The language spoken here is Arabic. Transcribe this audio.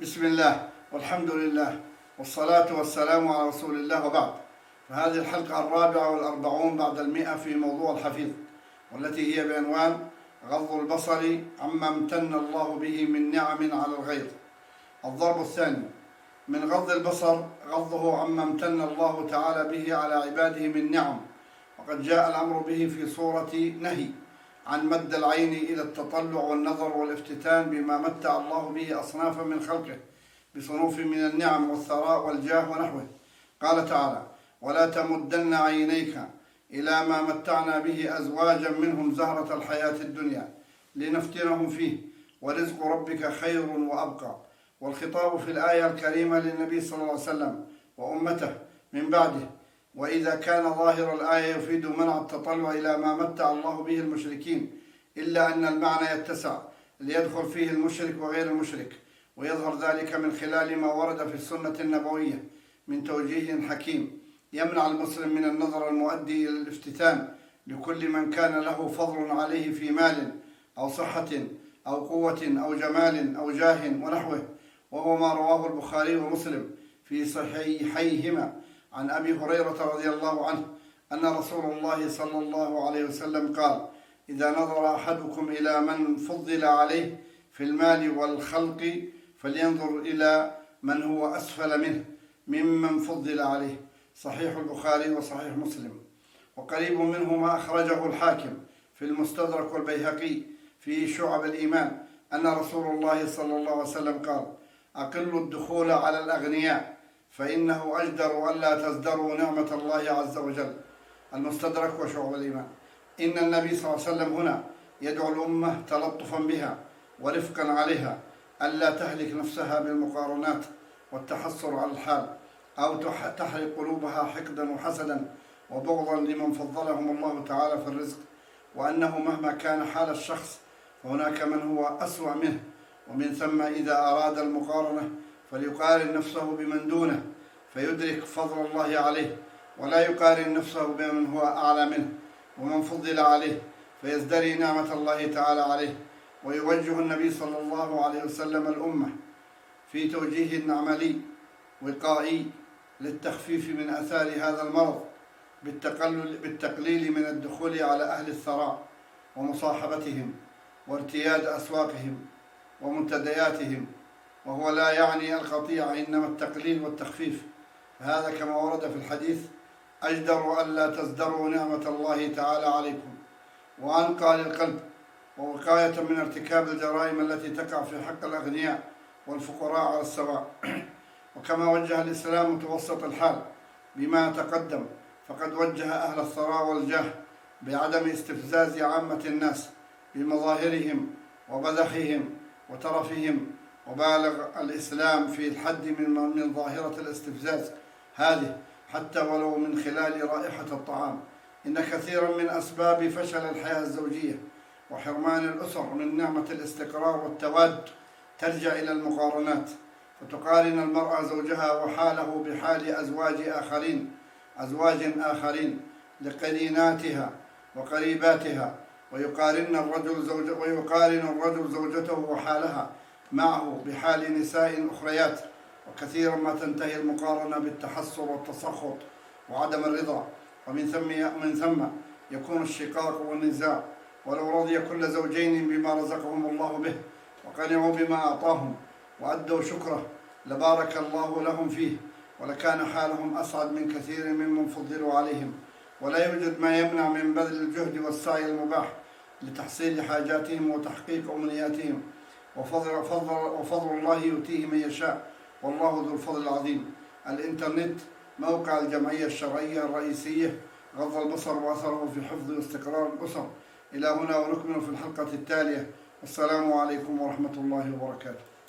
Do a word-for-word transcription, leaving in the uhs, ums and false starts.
بسم الله والحمد لله والصلاة والسلام على رسول الله، وبعد. فهذه الحلقة الرابعة والأربعون بعد المئة في موضوع الحفيظ، والتي هي بعنوان غض البصر عما امتن الله به من نعم على الغير. الضرب الثاني من غض البصر غضه عما امتن الله تعالى به على عباده من نعم، وقد جاء الأمر به في صورة نهي عن مد العين إلى التطلع والنظر والافتتان بما متع الله به أصنافا من خلقه بصنوف من النعم والثراء والجاه ونحوه. قال تعالى: ولا تمدن عينيك إلى ما متعنا به أزواجا منهم زهرة الحياة الدنيا لنفتنهم فيه ورزق ربك خير وأبقى. والخطاب في الآية الكريمة للنبي صلى الله عليه وسلم وأمته من بعده، وإذا كان ظاهر الآية يفيد منع التطلع إلى ما متع الله به المشركين، إلا أن المعنى يتسع ليدخل فيه المشرك وغير المشرك، ويظهر ذلك من خلال ما ورد في السنة النبوية من توجيه حكيم يمنع المسلم من النظر المؤدي إلى الافتتان لكل من كان له فضل عليه في مال أو صحة أو قوة أو جمال أو جاه ونحوه، وهو ما رواه البخاري ومسلم في صحيحيهما عن أبي هريرة رضي الله عنه أن رسول الله صلى الله عليه وسلم قال: إذا نظر أحدكم إلى من فضل عليه في المال والخلق فلينظر إلى من هو أسفل منه ممن فضل عليه. صحيح البخاري وصحيح مسلم. وقريب منه ما أخرجه الحاكم في المستدرك والبيهقي في شعب الإيمان أن رسول الله صلى الله عليه وسلم قال: أقلوا الدخول على الأغنياء فإنه أجدر ألا تزدروا نعمة الله عز وجل. المستدرك وشعب الإيمان. إن النبي صلى الله عليه وسلم هنا يدعو الأمة تلطفا بها ورفقا عليها ألا تهلك نفسها بالمقارنات والتحسر على الحال، أو تحرق قلوبها حقدا وحسدا وبغضا لمن فضلهم الله تعالى في الرزق، وأنه مهما كان حال الشخص فهناك من هو أسوأ منه، ومن ثم إذا أراد المقارنة فليقارن نفسه بمن دونه فيدرك فضل الله عليه، ولا يقارن نفسه بمن هو أعلى منه ومن فضل عليه فيزدري نعمة الله تعالى عليه. ويوجه النبي صلى الله عليه وسلم الأمة في توجيه عملي وقائي للتخفيف من آثار هذا المرض بالتقليل من الدخول على أهل الثراء ومصاحبتهم وارتياد أسواقهم ومنتدياتهم، وهو لا يعني القطيع إنما التقليل والتخفيف. فهذا كما ورد في الحديث: أجدر ألا تزدروا نعمة الله تعالى عليكم، وأنقى للقلب، ووقاية من ارتكاب الجرائم التي تقع في حق الأغنياء والفقراء على السواء. وكما وجه الإسلام متوسط الحال بما تقدم، فقد وجه أهل الثراء والجاه بعدم استفزاز عامة الناس بمظاهرهم وبذخهم وترفهم، وبالغ الإسلام في الحد من من ظاهرة الاستفزاز هذه حتى ولو من خلال رائحة الطعام. إن كثيرا من أسباب فشل الحياة الزوجية وحرمان الأسر من نعمة الاستقرار والتواد ترجع إلى المقارنات، فتقارن المرأة زوجها وحاله بحال أزواج آخرين أزواج آخرين لقريناتها وقريباتها، ويقارن الرجل زوج ويقارن الرجل زوجته وحالها معه بحال نساء أخريات. وكثيرا ما تنتهي المقارنة بالتحسر والتسخط وعدم الرضا، ومن ثم من ثم يكون الشقاق والنزاع. ولو رضي كل زوجين بما رزقهم الله به وقنعوا بما أعطاهم وأدوا شكره لبارك الله لهم فيه، ولكان حالهم أسعد من كثير ممن فضلوا عليهم. ولا يوجد ما يمنع من بذل الجهد والسعي المباح لتحصيل حاجاتهم وتحقيق أمنياتهم، وفضل, فضل وفضل الله يؤتيه من يشاء، والله ذو الفضل العظيم. الإنترنت موقع الجمعية الشرعية الرئيسية. غض البصر وأثره في حفظ واستقرار الأسر. إلى هنا ونكمل في الحلقة التالية. والسلام عليكم ورحمة الله وبركاته.